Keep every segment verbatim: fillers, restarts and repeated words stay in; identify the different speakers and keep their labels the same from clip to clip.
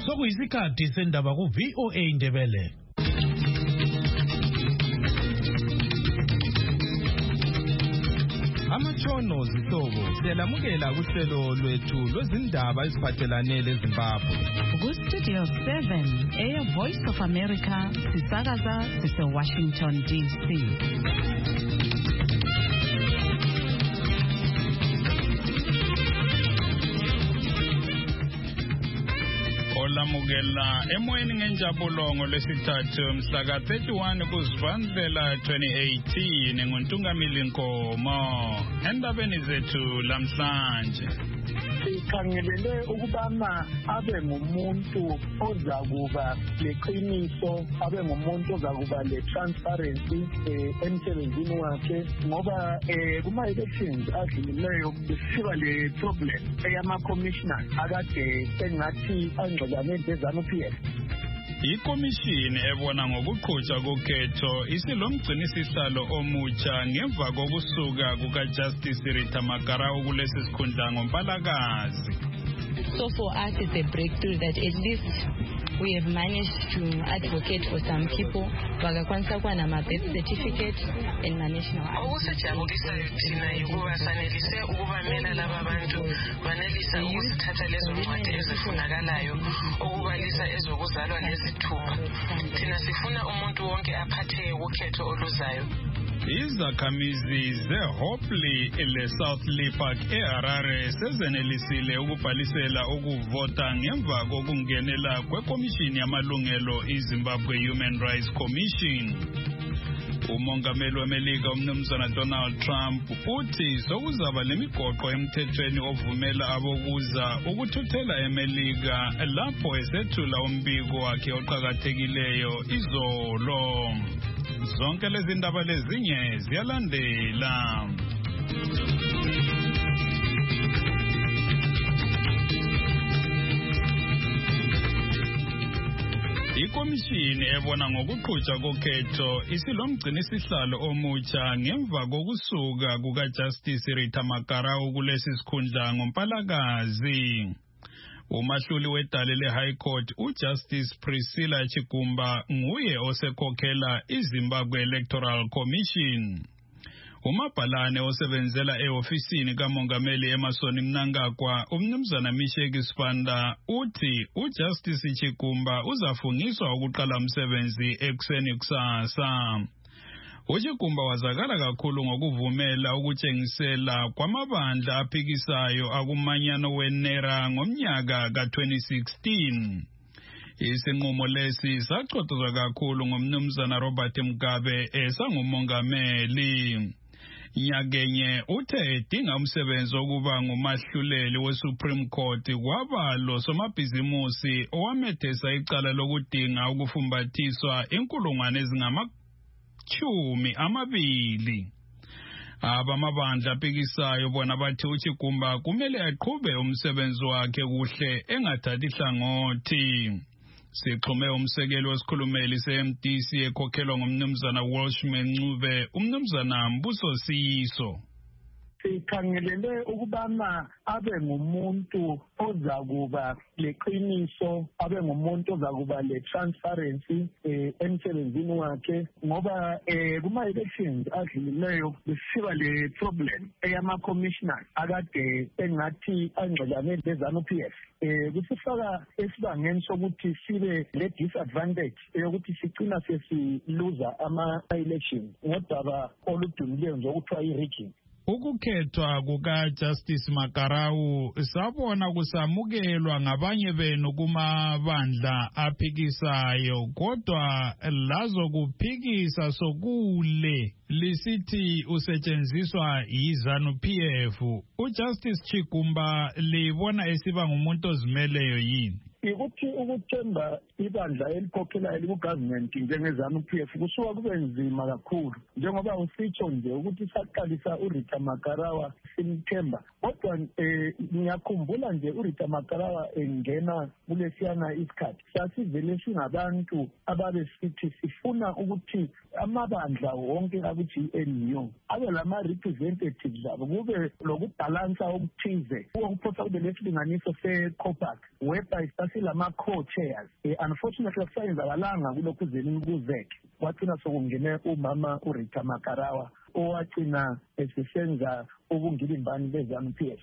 Speaker 1: Sokuyisikhathi sendaba ku V O A Indebele. Amatshono zihlobo siyalamukela kuhlelo lwethu lwezindaba eziphathelane leZimbabwe.
Speaker 2: Ku Studio seven, Air Voice of America, sisakaza sise Washington D C.
Speaker 3: Olamukela emoyeni ngenjabulongo lesithathu mhla ka thirty-one kuZibandlela twenty eighteen nguntungamili Nkomo endabeni zethu lamhlanje.
Speaker 4: Sikhangelele ukubana abe ngumuntu ozakuba leqiniso, abe ngumuntu ozakuba le transparency emsebenzini wakhe, ngoba kuma elections adlulileyo besiba le problem eyama commissioners akade engathi angxabane leZANU-P F.
Speaker 3: Ikomishini ebona ngokuqhutshwa kokhetho isilomgcinisihlalo omutsha ngemva kokusuka kukaJustice Rita Makarau kulesi sikhundla ngoMpalakazi.
Speaker 5: So for us it's a breakthrough that at least we have managed to advocate for some people bakakwanisa kwa nama birth certificate and national.
Speaker 6: Okusejabulisayo thina ukuba sanelise ukubamela laba bantu banelisa ukusithatha lezo ncwadi ezifunakalayo ukubalisa ezokuzalwa nezithupha. Thina sifuna umuntu wonke aphatheke ukhetho oluzayo.
Speaker 3: Izakhamizi zeHopley leSouth Lee Park eHarare sezenelisile ukubhalisela ukuvota ngemva kokungenela kwekomishini yamalungelo iZimbabwe Human Rights Commission. Umongameli weMelika umnumzana Donald Trump uthi sokuzaba lemigoqo emthethweni ovumela abokuza ukuthuthela eMelika lapho esethula umbiko wakhe oqhakathekileyo izolo. Zonke lezi ndaba lezinye ziyalandela. Ikomishini ebona ngokuqhutshwa kokhetho isilomgcinisihlalo omutsha ngemva kokusuka kukaJustice Rita Makarau kulesi sikhundla ngoMpalakazi. Umahluli wedale le-High Court uJustice Priscilla Chigumba nguye osekhokhela iZimbabwe Electoral Commission. Umabhalane osebenzela e-ofisini kamongameli Emmerson Mnangagwa umnumzana Misheki Sibanda uthi uJustice Chigumba uzafungiswa ukuqala umsebenzi ekuseni kusasa. uChigumba wazakala kakhulu ngokuvumela ukutshengisela kwamabandla aphikisayo akumanyano weNera ngomnyaka ka twenty sixteen. Isinqumo lesi saqoqozwa kakhulu ngomnumzana Robert Mugabe esangumongameli. Nyakenye uthe edinga umsebenzi wokuba ngumahluleli weSupreme Court kwaba lo somabhizimusi owamethesa icala lokudinga ukufumbathiswa inkulungwane ezingama chumi amabili. Abamabandla aphikisayo bona bathi uChigumba kumele aqhube umsebenzi wakhe kuhle engathathi hlangothi. Sixhume umsekeli wesikhulumeli se-M D C ekhokhelwa ngumnumzana Walshman Ncube umnumzana Mbuso Siyiso.
Speaker 4: Sikhangelele ukubana abe ngumuntu ozakuba leqiniso, abe ngumuntu ozakuba le transparency emsebenzini wakhe, ngoba kuma elections adlulileyo besiba le problem eyama commissioners akade engathi angxabane leZANU-P F. Kusifaka esibangeni sokuthi sibe le disadvantage yokuthi sicina sesiluza ama elections ngodaba oludumileyo nje okuthiwa i-rigging.
Speaker 3: Ukukhethwa kukaJustice Makarau sabona kusamukelwa ngabanye benu kumabandla aphikisayo, kodwa lazo kuphikisa sokule lisithi usetshenziswa yiZANU-P F. uJustice Chigumba libona esiba ngumuntu ozimeleyo yini?
Speaker 4: Ikuthi ukuthemba ibandla elikhokhelayo liku-government njengeZANU-P F kusuka kube nzima kakhulu, njengoba usitsho nje ukuthi saqalisa uRita Makarau simthemba kodwa eh ngiyakhumbula nje uRita Makarawa engena kulesiyana isikhathi sasivele singabantu ababesithi sifuna ukuthi amabandla wonke aku-G N U abe lama representatives abo kube lokubhalansa okuthize ukuphosa kube lesilinganiso se-COPAC whereby sasilama co-chairs. Unfortunately akusayenzakalanga kulokhu zelini kuzeke kwagcina sokungene umama uRita Makarawa owagcina esesenza ubungilimbani be-ZANU P F.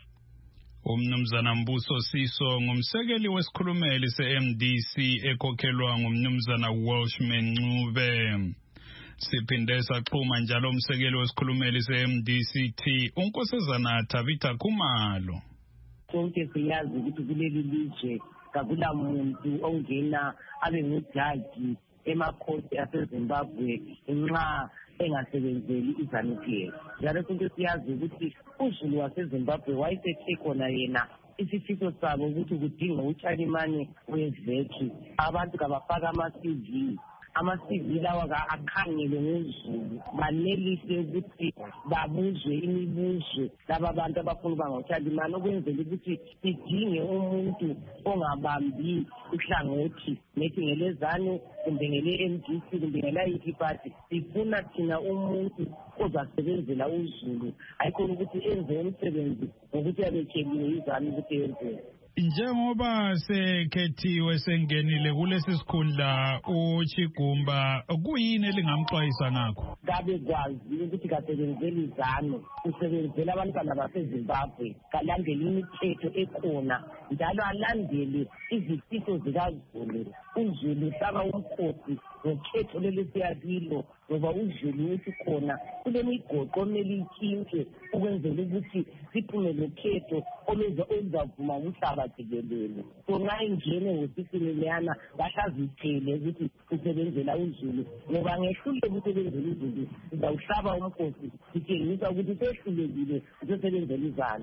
Speaker 3: Umnumzana Mbuso Siso ngumsekeli wesikhulumeli se-M D C ekhokhelwa ngumnumzana Welshman Ncube. Siphinde saxhuma njalo umsekeli wesikhulumeli se-M D C T uNkosazana Tabitha Khumalo.
Speaker 7: Sonke siyazi ukuthi kuleli lizwe kakula muntu ongena abe ngujaji emakhoti aseZimbabwe nxa engasebenzeli iZANU P F. Njalo sonke siyazi ukuthi uZulu waseZimbabwe wayesethe khona yena isifiso sabo ukuthi kudinga utshalimane wezekhi abantu kabafaka ama-C V ama-C V lawa akhangele ngezulu banelise ukuthi babuzwe imibuzo laba bantu abafuna ukuba ngotshalimane ukwenzela ukuthi sidinge umuntu ongabambi uhlangothi nethi ngelezanu kumbe ngele-M D C kumbe ngela-yiphi party. Sifuna thina umuntu ozasebenzela uZulu ayikhona ukuthi enze umsebenzi ngokuthi abekeliwe iZANU ukuthi yenze.
Speaker 3: Njengoba sekhethiwe sengenile kulesi sikhundla uChigumba kuyini elingamxwayisa ngakho?
Speaker 7: Kabe kwazi ukuthi kasebenzeli iZANU usebenzela abantwana baseZimbabwe kalandele imithetho ekhona njalo alandele izifiso zikaZulu. uZulu hlaba umkhosi ngokhetho leli siyakilo ngoba uZulu uthi khona kulemigoqo omele itshintshe ukwenzela ukuthi siphume lokhetho oluzavuma umhlaba jikelele. So nxa ingene ngosisini leyana bahlazithele ukuthi usebenzela uZulu ngoba ngehluleke ukusebenzela uZulu sizawuhlaba umkhosi sitshengisa ukuthi sehlulekile usebenzela iZANU.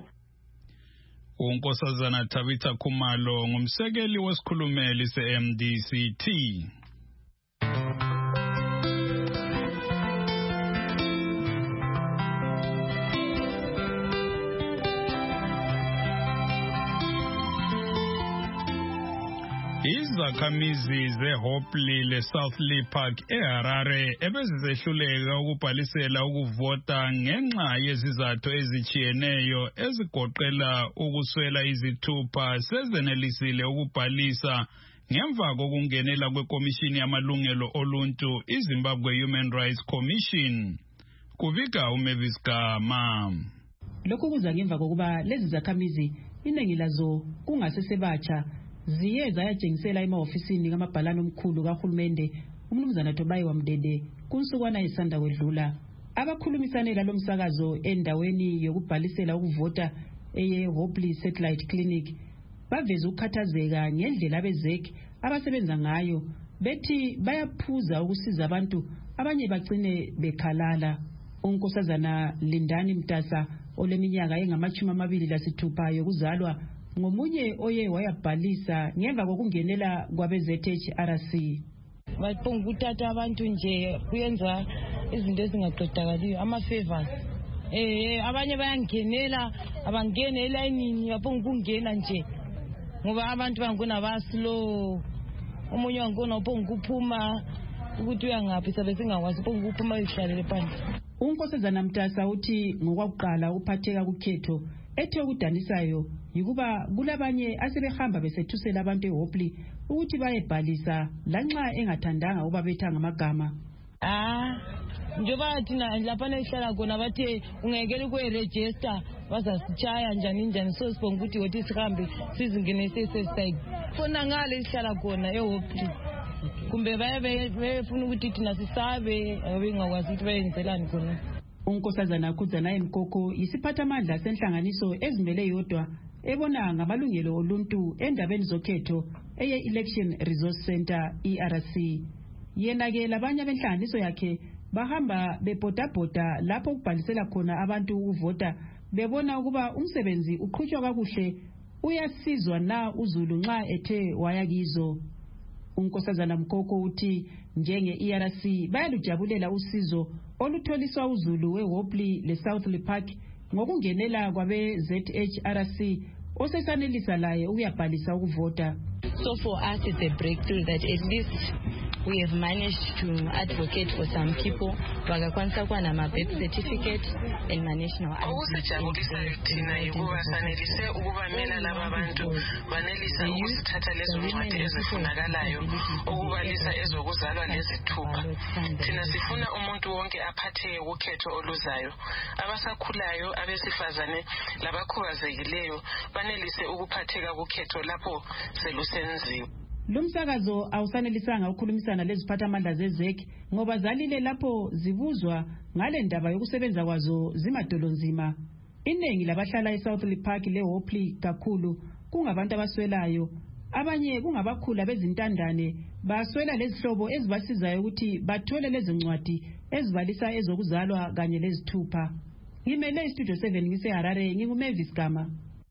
Speaker 3: uNkosazana Tabitha Khumalo ngumsekeli wesikhulumeli se-M D C T. Izakhamizi zeHopley leSouthly Park eHarare ebezisehluleka ukubhalisela ukuvota ngenxa yezizathu ezichiyeneyo ezigoqela ukuswela izithupha sezenelisile ukubhalisa ngemva kokungenela kwekomishini yamalungelo oluntu iZimbabwe Human Rights Commission. Kuvika uMavis Gama.
Speaker 8: Lokhu kuza ngemva kokuba lezi zakhamizi iningi lazo kungasesebatsha ziye zayatshengisela emahofisini kamabhalane omkhulu kahulumende umnumzana Tobayi Wamdede kunsukwana isanda kwedlula. Abakhulumisanela lomsakazo endaweni yokubhalisela ukuvota eye Hopley Satellite Clinic baveza ukukhathazeka ngendlela abezeki abasebenza ngayo bethi bayaphuza ukusiza abantu abanye bagcine bekhalala. uNkosazana Lindani Mtasa oleminyaka engamachumi amabili lasithupha yokuzalwa ngomunye oye wayabhalisa ngemva kokungenela kwabe-Z H R C.
Speaker 5: Baphonga ukuthatha abantu nje kuyenza izinto ezingaqedakaliyo ama-favors. Eh abanye bayangenela abangene elayinini baphonga ukungena nje ngoba abantu bangona baslow. Omunye wangona uphonga ukuphuma ukuthi uyangaphi sabe singakwazi uphonga ukuphuma ihlalele phansi.
Speaker 8: uNkosazana Mtasa uthi ngokwakuqala uphatheka kukhetho ethe okudanisayo yikuba kulabanye asebehamba besethusela abantu eHopley ukuthi bayebhalisa lanxa engathandanga ukuba betha ngamagama.
Speaker 5: Ah njoba thina lapha nehlala khona bathe ungekele ukwe-register bazasitshaya njani njani so sibonga ukuthi wothi sihambe sizingene seseside khona ngale sihlala khona eHopley kumbe baye befuna ukuthi thina sisabe abengakwazi ukuthi bayenzelani khona.
Speaker 8: uNkosazana Khudzana Mkoko isiphathamandla senhlanganiso ezimele yodwa ebona ngamalungelo oluntu endabeni zokhetho eye Election Resource Center E R C. Yena ke labanye benhlanganiso yakhe bahamba bebhodabhoda lapho kubhalisela khona abantu ukuvota bebona ukuba umsebenzi uqhutshwa kakuhle uyasizwa na uZulu nxa ethe wayakizo. uNkosazana Mkoko uthi njenge E R C bayalujabulela usizo olutholiswa uZulu weHopley leSouthly Park ngokungenela kwabe Z H R C osesanelisa laye ukuyabhalisa ukuvota.
Speaker 9: So for us it's a breakthrough that at least we have managed to advocate for some people bakakwanisa kwa nama birth certificate and my national I D.
Speaker 6: Okusijabulisayo thina ukuba sanelise ukubamela laba abantu banelisa ukusithatha lezo ncwadi ezifunakalayo ukubalisa ezokuzalwa lezithupha. Thina sifuna umuntu wonke aphatheke ukhetho oluzayo. Abasakhulayo, abesifazane labakhubazekileyo banelise ukuphatheka ukhetho lapho selusenziwe.
Speaker 8: Lumsakazo awusanelisanga ukukhulumisana leziphathamandla zezek ngoba zalile lapho zibuzwa ngale ndaba yokusebenza kwazo zimadolonzima. Iningi labahlala eSouthly Park leHopley kakhulu kungabantu abaswelayo, abanye kungabakhula bezintandane baswela lezihlobo ezibasizayo ukuthi bathole lezi ncwadi ezibalisa ezokuzalwa kanye lezithupha. Ngimele iStudio seven ngiseHarare, nginguMavis Gama.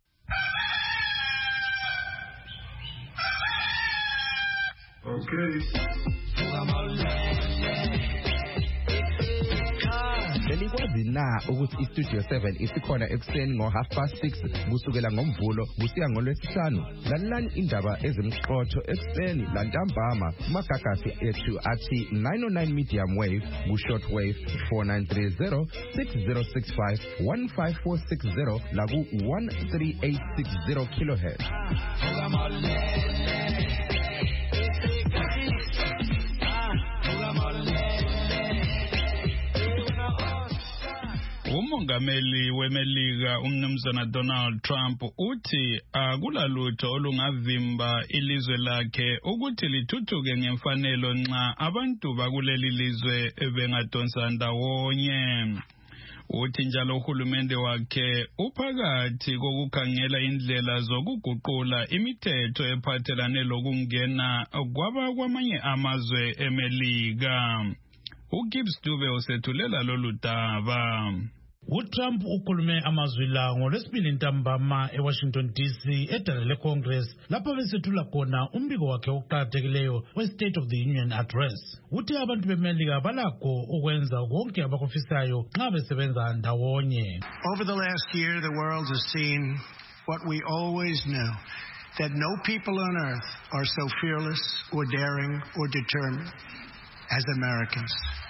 Speaker 10: Okay. Belikwazi na ukuthi iStudio seven isikhona ekseni ngo half past six kusukela ngomvulo kusiya ngolwesihlanu. Lalelani indaba ezimqotho ekseni lantambama kumagagasi ethu athi nine oh nine medium wave ku short wave four nine three zero six zero six five one five four six zero la ku one three eight six zero kilohertz.
Speaker 3: Umongameli weMelika umnumzana Donald Trump uthi akulalutho olungavimba ilizwe lakhe ukuthi lithuthuke ngemfanelo nxa abantu bakuleli lizwe bengadonsa ndawonye. Uthi njalo uhulumende wakhe uphakathi kokukhangela indlela zokuguqula imithetho ephathelane lokungena kwaba kwamanye amazwe eMelika. uGibbs Dube usethulela lolu daba.
Speaker 1: uTrump ukhulume amazwi la ngolwesibili ntambama eWashington D C edale leCongress lapho besethula khona umbiko wakhe oqhakathekileyo we-State of the Union Address. Uthi abantu beMelika balakho ukwenza konke abakufisayo nxa besebenza ndawonye.
Speaker 11: Over the last year, the world has seen what we always knew, that no people on earth are so fearless or daring or determined as Americans.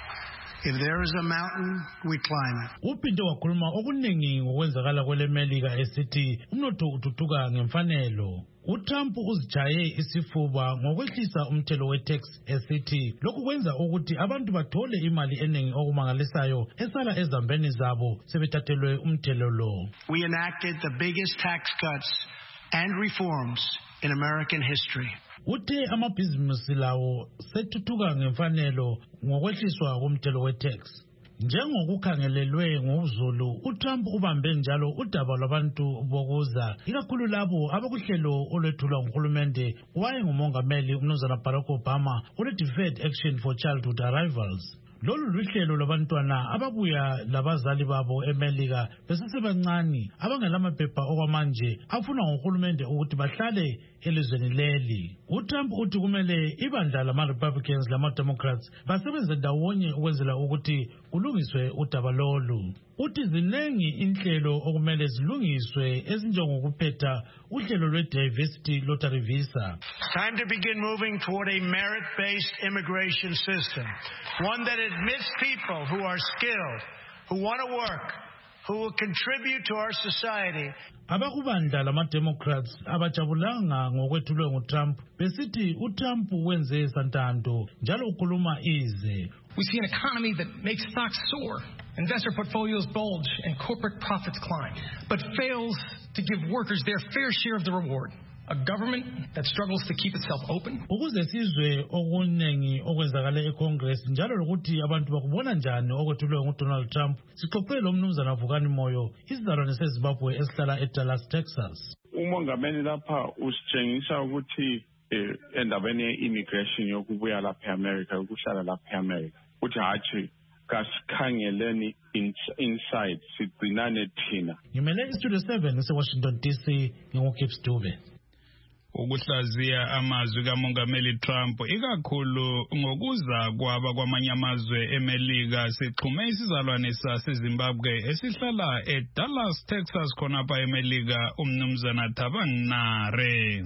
Speaker 11: If there is a mountain, we climb it.
Speaker 1: Uphinde wakhuluma okuningi ngokwenzakala kweleMelika esithi umnotho uthuthuka ngemfanelo. uTrump uzijaye isifuba ngokwehlisa umthelo we-tax esithi lokhu kwenza ukuthi abantu bathole imali eningi okumangalisayo esala ezambeni zabo sebethathelwe umthelo lo.
Speaker 11: We enacted the biggest tax cuts and reforms in American history.
Speaker 1: Uthe amabhizinisi lawo sethuthuka ngemfanelo ngokwehliswa komthelo we-tax. Njengokukhangelelwe ngozulu, uTrump ubambe njalo udaba lwabantu bokuza, ikakhulu labo abakuhlelo olwethulwa nguhulumende waye ngumongameli umnumzana Barack Obama ole-Deferred Action for Childhood Arrivals. Lolu luhlelo labantwana ababuya labazali babo eMelika besesebancane abangelamaphepha okwamanje afuna ngohulumende ukuthi bahlale elizweni leli. uTrump uthi kumele ibandla lama-Republicans lama-Democrats basebenze ndawonye ukwenzela ukuthi kulungiswe udaba lolu. Uthi zinengi inhlelo okumele zilungiswe ezinjengokuphetha uhlelo lwe-diversity lottery visa.
Speaker 11: Time to begin moving toward a merit-based immigration system, one that admits people who are skilled, who want to work, who will contribute to our society.
Speaker 1: Abakubandla lama-Democrats abajabulanga ngokwethulwe nguTrump besithi uTrump wenze santando njalo ukhuluma ize.
Speaker 12: We see an economy that makes stocks soar, investor portfolios bulge, and corporate profits climb, but fails to give workers their fair share of the reward. A government that struggles to keep itself open.
Speaker 1: Ukuze sizwe okunengi okwenzakala eCongress njalo lokuthi abantu bakubona njani okwethulwe nguDonald Trump, sixoxele umnumzana Vukani Moyo, isizalwane seZimbabwe esihlala eDallas, Texas.
Speaker 13: Umongameli lapha usitshengisa ukuthi endabeni ye-immigration yokubuya lapha eAmerica, ukuhlala lapha eAmerica, uthi hathi kasikhangeleni inside sigcinane thina.
Speaker 1: Ngimele iStudio seven eseWashington D C, nginguGibbs Dube.
Speaker 3: ukuhlaziya amazwi kaMongameli Trump ikakhulu ngokuza kwaba kwamanye amazwe eMelika. Sixhume isizalwane saseZimbabwe esihlala eDallas, Texas khonapha eMelika, umnumzana Thabang Nare.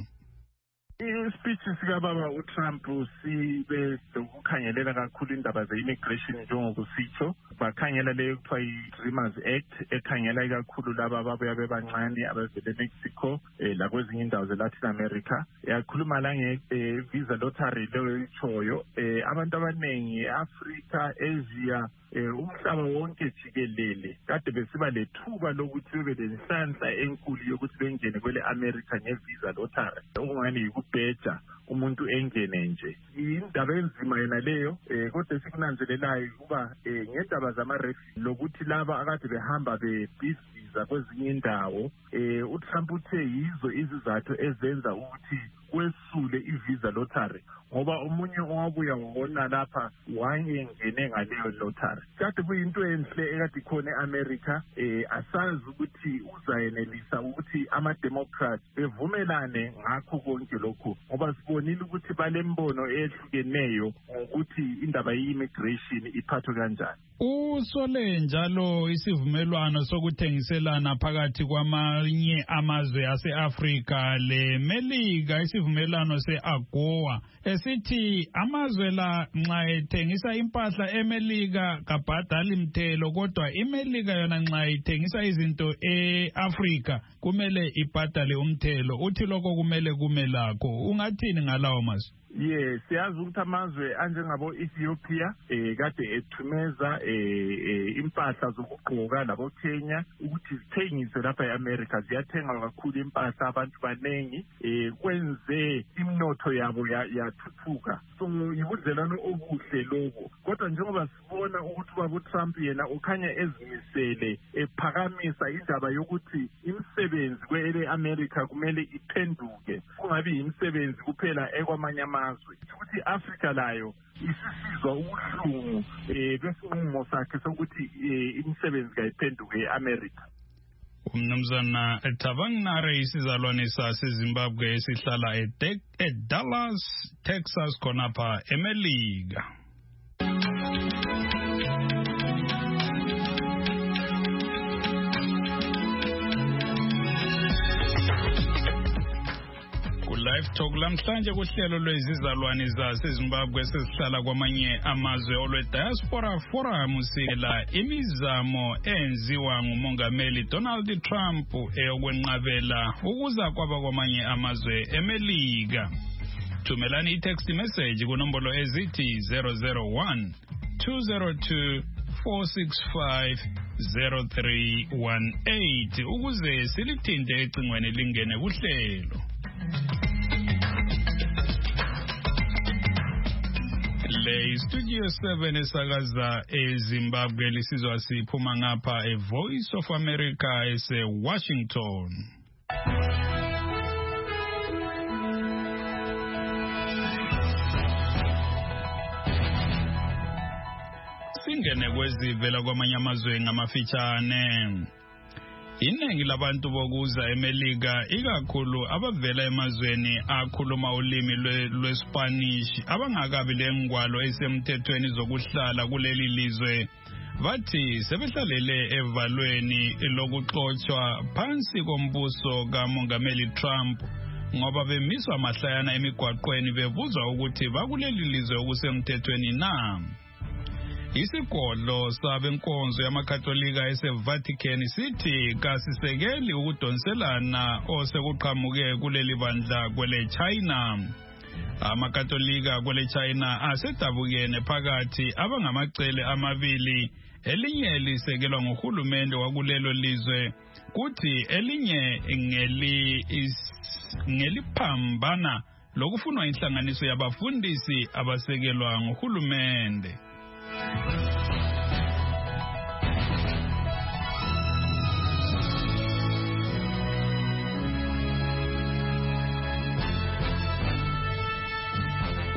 Speaker 14: Ispeech sikababa uTrump sibe ukukhangelela kakhulu indaba ze-immigration njengokusitsho. Bakhangela leyo kuthiwa i-Dreamers Act ekhangela kakhulu laba ababuya bebancane abavele eMexico eh, lakwezinye indawo ze-Latin America. Yakhuluma la nge-visa lottery leyo ichoyo. Eh, abantu abaningi e-Africa, Asia, eh, umhlaba wonke jikelele kade besiba lethuba lokuthi bebe lenhlanhla enkulu yokuthi bengene kwele America nge-visa lottery. Okungani yikubheja umuntu engene nje. Indaba enzima yena leyo eh, kodwa esikunanzelelayo kuba eh, ngendaba zama-refugee lokuthi laba akade behamba bebhiziza kwezinye indawo eh, uTrump uthe yizo izizathu ezenza ukuthi kwesule i-visa lottery ngoba omunye owabuya wona lapha wayengene ngaleyo lottery. Kade kuyinto enhle ekade khona eAmerica eh asazi ukuthi uzayenelisa ukuthi ama-Democrats bevumelane ngakho konke lokhu ngoba sibonile ukuthi balembono ehlukeneyo ngokuthi indaba ye-immigration iphathwe kanjani.
Speaker 3: Usole njalo isivumelwano sokuthengiselana phakathi kwamanye amazwe ase-Afrika leMelika, isivumelwano se-AGOA esithi amazwe la nxa ethengisa impahla eMelika kabhadali mthelo, kodwa iMelika yona nxa ithengisa izinto e-Afrika kumele ibhadale umthelo. Uthi lokho kumele kume lakho. Ungathini ngalawo mazwe?
Speaker 14: Yes, siyazi ukuthi amazwe anjengabo Ethiopia eh kade ethumeza eh impahla zokugqoka labo Kenya ukuthi zithengise lapha eAmerica. Ziyathenga kakhulu impahla, abantu banengi eh kwenze imnotho yabo yathuthuka. So yibudlelano obuhle lobo. Kodwa njengoba sibona ukuthi baba Trump yena ukhanya ezimisele ephakamisa indaba yokuthi imisebenzi kwele America kumele iphenduke, kungabi imisebenzi kuphela ekwamanye amazwe, ukuthi Africa layo isisizwa ubuhlungu eh besinqumo sakhe sokuthi imisebenzi kayiphenduke eAmerica.
Speaker 3: Umnumzana Thabang Nare, isizalwane saseZimbabwe esihlala eDallas, Texas khonapha eMelika. Live Talk lamhlanje kuhlelo lwezizalwane zaseZimbabwe sesihlala kwamanye amazwe olwe Diaspora Forum sila imizamo enziwa ngumongameli Donald Trump eyokwenqabela ukuza kwaba kwamanye amazwe eMelika. Thumelani i-text message kunombolo ezithi zero zero one two zero two four six five zero three one eight ukuze silithinte ecingweni lingene kuhlelo. Le Studio seven esakaza eZimbabwe lisizwa siphuma ngapha e Voice of America ese Washington. Singene kwezivela kwamanye amazwe ngamafitshane. Iningi labantu bokuza eMelika ikakhulu abavela emazweni akhuluma ulimi lweSpanish abangakabi lengwalo esemthethweni zokuhlala kuleli lizwe bathi sebehlalele evalweni lokuxoxwa phansi kombuso kaMongameli Trump ngoba bemiswa mahlayana emigwaqweni bebuzwa ukuthi bakuleli lizwe okusemthethweni na. Isigodlo sabenkonzo yamakatolika eseVatican sithi kasisekeli ukudonselana osekuqhamuke kuleli bandla kwele China. Amakatolika kwele China asedabukene phakathi abangamacele amabili, elinye lisekelwa ngohulumende wakulelo lizwe kuthi elinye ngeli ngeliphambana lokufunwa inhlanganiso yabafundisi abasekelwa ngohulumende.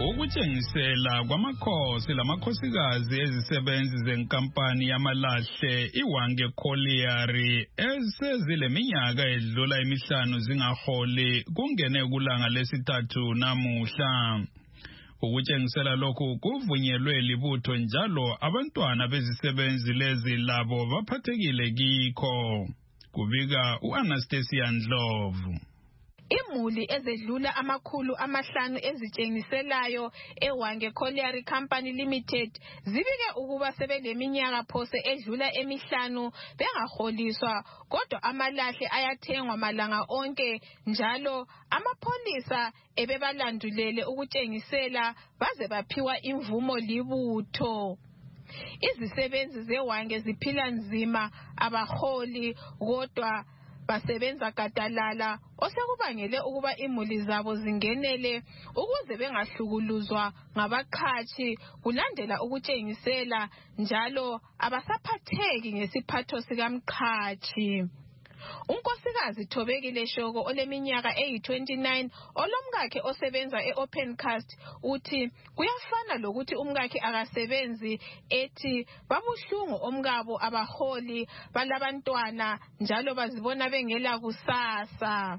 Speaker 3: ukutshengisela kwamakhosi lamakhosikazi ezisebenzi zenkampani yamalahle iWange Colliery esezile minyaka edlula emihlanu zingaholi kungene kulanga lesithathu namuhla. Ukutshengisela lokhu kuvunyelwe libutho njalo abantwana bezisebenzi lezi labo baphathekile kikho. Kubika uAnastasia Ndlovu.
Speaker 15: Imuli ezedlula amakhulu amahlanu ezitshengiselayo eWange Colliery Company Limited zibike ukuba sebeleminyaka phose edlula emihlanu bengaholiswa, kodwa amalahle ayathengwa malanga onke njalo amapholisa ebebalandulele ukutshengisela baze baphiwa imvumo libutho. Izisebenzi zeWange ziphila nzima, abaholi kodwa basebenza gadalala, osekubangele ukuba imuli zabo zingenele ukuze bengahlukuluzwa ngabaqhashi kulandela ukutshengisela njalo abasaphatheki ngesiphatho sikamqhashi. Unkosikazi Thobekile Shoko oleminyaka eyi twenty-nine olomkakhe osebenza e-Opencast uthi kuyafana lokuthi umkakhe akasebenzi, ethi babuhlungu omkabo abaholi balabantwana njalo bazibona bengela kusasa.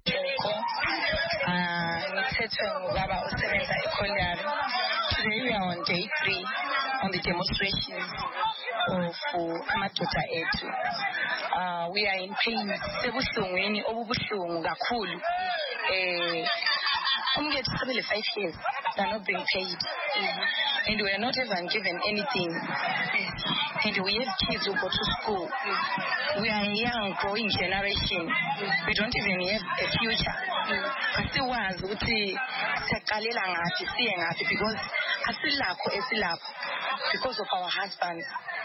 Speaker 16: Ah, ngithethwe ngubaba osebenza eColliery. Today we are on day three on the demonstration of amadoda ethu. Uh, we are in pain. Sebuhlungwini obubuhlungu kakhulu. Eh, umkethu sebele five years, they are not being paid. Mm-hmm. And we are not even given anything. Mm-hmm. And we have kids who go to school. Mm-hmm. We are a young growing generation. Mm-hmm. We don't even have a future. Asiwazi ukuthi siyaqalela ngathi siye ngathi because asilakho esilapho because of our husbands.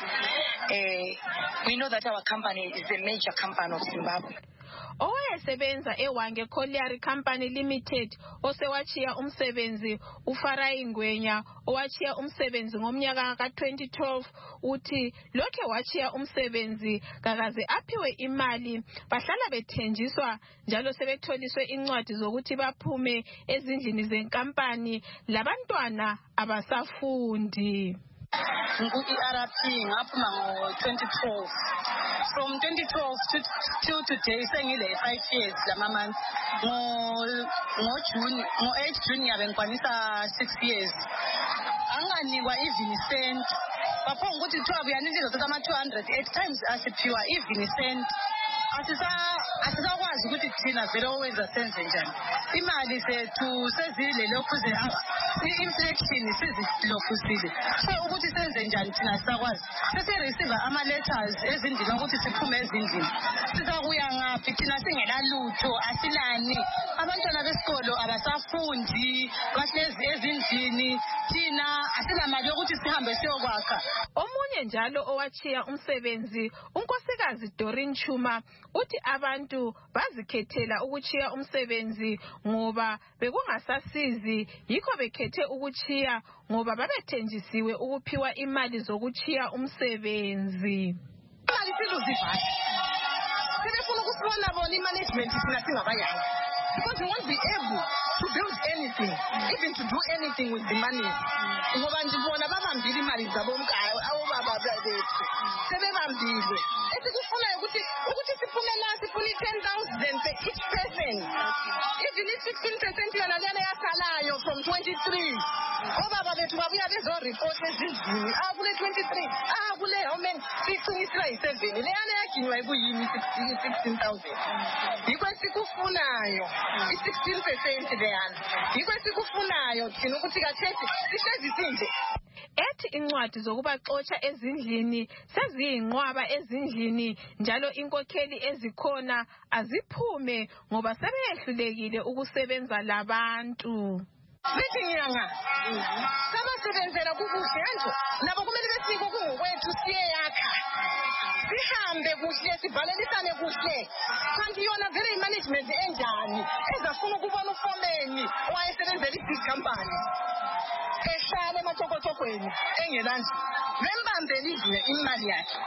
Speaker 16: Uh, we know that our company is the major company of Zimbabwe.
Speaker 15: Owayesebenza eWange Colliery Company Limited osewachiya umsebenzi uFarayi Ngwenya owachiya umsebenzi ngomnyaka ka twenty twelve uthi lokhe wachiya umsebenzi kakaze aphiwe imali, bahlala bethenjiswa njalo sebetholiswe incwadi zokuthi baphume ezindlini zenkampani, labantwana abasafundi.
Speaker 16: Ngu-E R P ngaphuma ngo twenty twelve. From twenty twelve to till today sengile five years lama months. Ngo ngo June, ngo eight June yabe ngikwanisa six years. Anganikwa even cent. Bapho ukuthi kuthiwa buyanikizwa sokama two hundred eight times asiphiwa even cent. Asisa asisakwazi ukuthi thina vele owenza senze njani. Imali sethu sezile lokhu ze inflation sizilofusile. So ukuthi senze njani thina sakwazi. Sese receive ama letters ezindini ukuthi siphume ezindini. Sizakuya ngaphi thina singela lutho, asilani. Abantwana besikolo abasafundi, bahlezi ezindini. Thina asinamali yokuthi sihambe siyokwakha.
Speaker 15: Omunye njalo owachiya umsebenzi unkosikazi Doreen Chuma uthi abantu bazikhethela ukuchiya umsebenzi ngoba bekungasasizi, yikho bekhethe ukuchiya ngoba babethenjisiwe ukuphiwa imali zokuchiya umsebenzi.
Speaker 16: Imali sizozivala. Sibefuna ukusibona bona imanagement thina singabayanga. Because we won't be able to build anything, even to do anything with the money. Ngoba njibona babambile imali zabo mkayo awubaba bethu. Sebebambile. Esikufuna ukuthi ukuthi siphume la sifuna ten thousand per each person. Even if sixteen percent yona lena yasalayo from twenty-three. Obaba bethu babuya bezo report ezindini. Ah kule twenty-three. Ah kule how many sixty-three seven. Leyana yaginywa ikuyini sixteen thousand. Yikho sikufunayo. sixteen percent leyana. Yikho sikufunayo thina ukuthi kathethi sihlezi sinje.
Speaker 15: Ethi incwadi zokubaxotsha ezindlini seziyinqwaba ezindlini njalo inkokheli ezikhona aziphume ngoba sebeyehlulekile ukusebenza labantu.
Speaker 16: Bithi nyanga. Sabasebenzela kukuhle nje. Nabo kumele besiko kungokwethu siyeyakha. Sihambe kuhle sibhalelisane kuhle. Kanti yona vele management enjani ezafuna ukubona ufomeni owayesebenzela i-big company. Ehlale emathokotokweni engelanje bembambele izwe imali yakhe.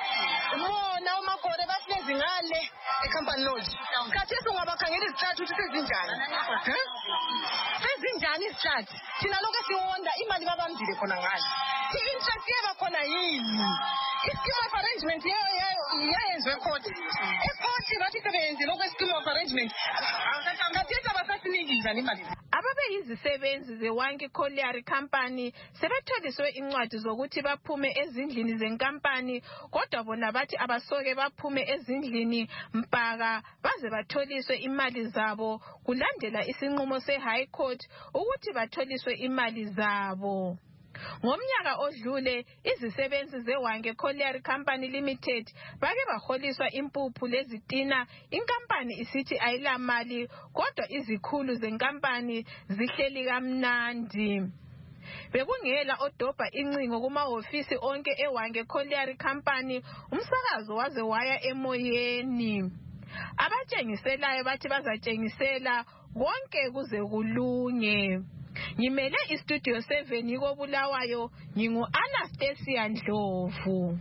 Speaker 16: Bona umakore bahlezi ngale eCampani Lodge. Kathi esingabakhangela izithathu ukuthi sezinjani. Sezinjani ngani isihlathi thina lokho siwonda imali babambile khona ngani i-interest yeba khona yini i-scheme of arrangement yayenzwe court i-court bathi sebenzi lokho i-scheme of arrangement ngathisa basasinikisa imali.
Speaker 15: Ababeyizisebenzi ze-Wanke Colliery Company sebetholiswe incwadi zokuthi baphume ezindlini zenkampani kodwa bona bathi abasoke baphume ezindlini mpaka baze batholiswe imali zabo kulandela isinqumo se-High Court ukuthi batholiswe imali zabo. Ngomnyaka odlule izisebenzi ze-Wanke Colliery Company Limited bake baholiswa impuphu lezitina inkampani isithi ayilamali kodwa izikhulu zenkampani zihleli kamnandi. Bekungela odobha incingo kumahofisi onke e-Wanke Colliery Company umsakazo waze waya emoyeni. Abatshengiselayo bathi bazatshengisela konke kuze kulunge. Ngimele istudio seven yiko Bulawayo ngingu Anastasia Ndlovu.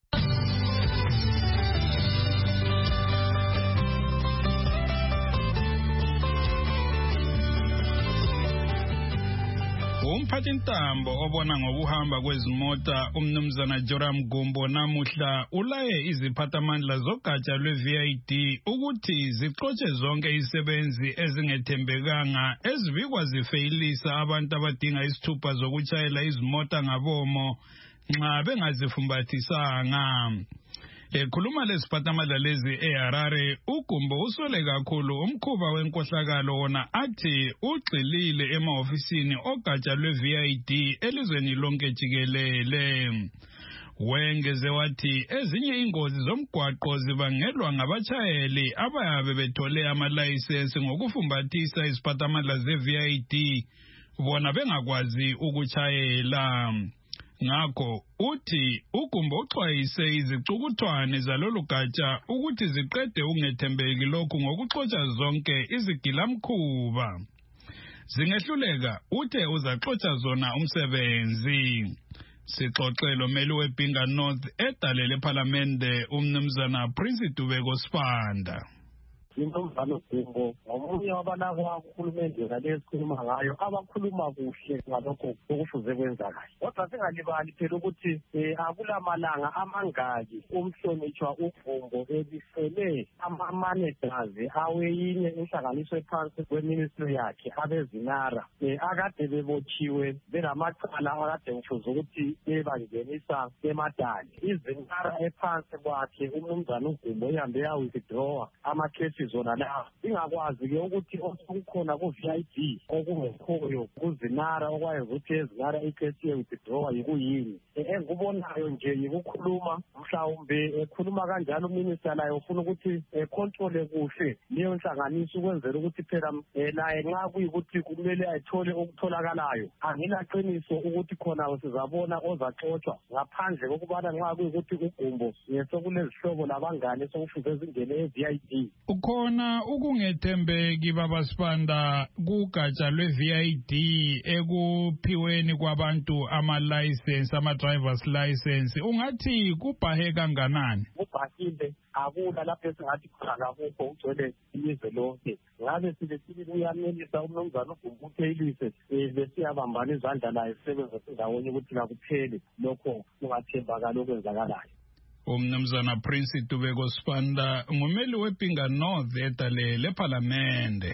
Speaker 3: Umphathintambo obona ngokuhamba kwezimota umnumzana Joram Gumbo namuhla ulaye iziphathamandla zogatsha lwe-V I D ukuthi zixotshe zonke izisebenzi ezingethembekanga ezibikwa zifeyilisa abantu abadinga isithupha zokutshayela izimota ngabomo nxa bengazifumbathisanga. Ekhuluma leziphathamandla lezi eHarare, uGumbo usole kakhulu umkhuba wenkohlakalo wona athi ugxilile emahofisini ogatsha lwe-V I D elizweni lonke jikelele. Wengeze wathi ezinye ingozi zomgwaqo zibangelwa ngabatshayeli abayabe bethole amalayisensi ngokufumbathisa iziphathamandla ze-V I D bona bengakwazi ukutshayela. Ngakho uthi uGumbo uxwayise izicukuthwane zalolu gatsha ukuthi ziqede ungethembeki lokhu ngokuxotsha zonke izigilamkhuba. Zingehluleka uthe uzaxotsha zona umsebenzi. Sixoxelo meli weBinga North edalele eParliamente umnumzana Prince Dubeko Sibanda.
Speaker 4: Umnumzana Gumbo ngomunye wabanako kahulumende ngale esikhuluma ngayo abakhuluma kuhle ngalokho okufuze kwenzakala. Kodwa singalibali phela ukuthi akulamalanga amangaki umhlonitshwa uGumbo ebisele ama-managers aweyinye inhlanganiso ephansi kweministry yakhe abezinara akade bebotshiwe benamacala akade ngifuza ukuthi bebangenisa emadali. Izinara ephansi kwakhe umnumzana uGumbo uhambe yawithdrawa amakhesi zona la ingakwazi ke ukuthi okukhona ku-V I D okungekhoyo kuzinara okwaye ukuthi ezinara ikhesi ye-withdraw yikuyini. Engikubonayo nje yikukhuluma mhlawumbe ekhuluma kanjalo uminister layo ufuna ukuthi econtrole kuhle leyo nhlanganiso ukwenzela ukuthi phela laye nxa kuyikuthi kumele ayithole okutholakalayo angilaqiniso ukuthi khona sizabona ozaxotsha ngaphandle kokubana nxa kuyikuthi uGumbo ngesokulezihlobo labangane sokufuze zingene e-V I D.
Speaker 3: Khona ukungethembeki baba Sibanda kugatsha lwe-V I D ekuphiweni kwabantu ama-license ama-drivers license ungathi kubhahe kanganani?
Speaker 4: Kubhahile akula lapho esingathi khona lakukho ugcwele ilizwe lonke. Ngabe sibe sibili uyanelisa umnumzana uGumbo utheyilise besiyabambana izandla laye sisebenza sindawonye ukuthi kakuphele lokho kungathembakala okwenzakalayo.
Speaker 3: Umnumzana Prince Dubeko Sibanda ngumeli weBinga North edalele eParliamente.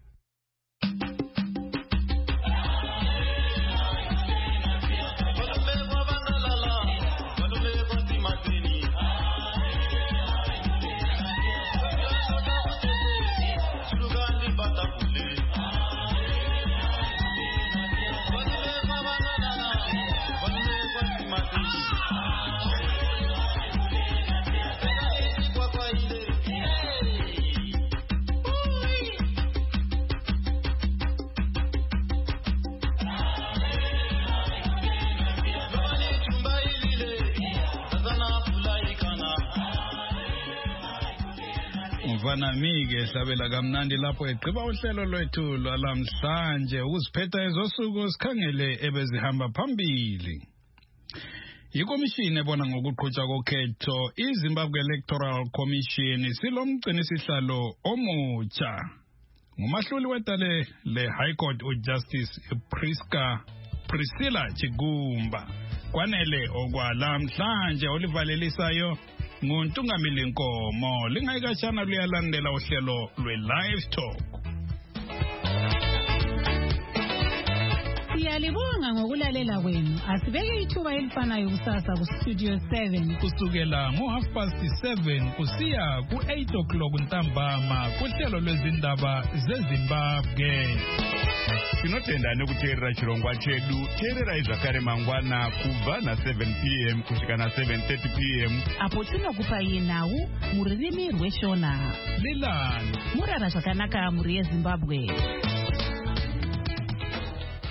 Speaker 3: Mvanamike hlabela kamnandi lapho egqiba uhlelo lwethu lwalamhlanje ukuziphetha ezosuku sikhangele ebezihamba phambili. Ikomishini ebona ngokuqhutshwa kokhetho iZimbabwe Electoral Commission silomgcinisihlalo omutsha. ngumahluli wedale le High Court uJustice Priska Priscilla Chigumba. Kwanele okwalamhlanje olivalelisayo nguntungamili Nkomo lingayikashana luyalandela uhlelo lwe-Live Talk.
Speaker 2: Siyalibonga ngokulalela kwenu. Asibeke ithuba elifanayo kusasa ku Studio seven
Speaker 3: kusukela ngo half past seven kusiya ku eight o'clock ntambama kuhlelo lwezindaba zeZimbabwe.
Speaker 17: Tinotenda nekuteerera chirongwa chedu. Teerera izvakare mangwana kubva na seven p m kusvika na seven thirty p m
Speaker 2: apo tinokupa yenhau mururimi rweshona.
Speaker 3: Lilani
Speaker 2: murara zvakanaka muri yeZimbabwe.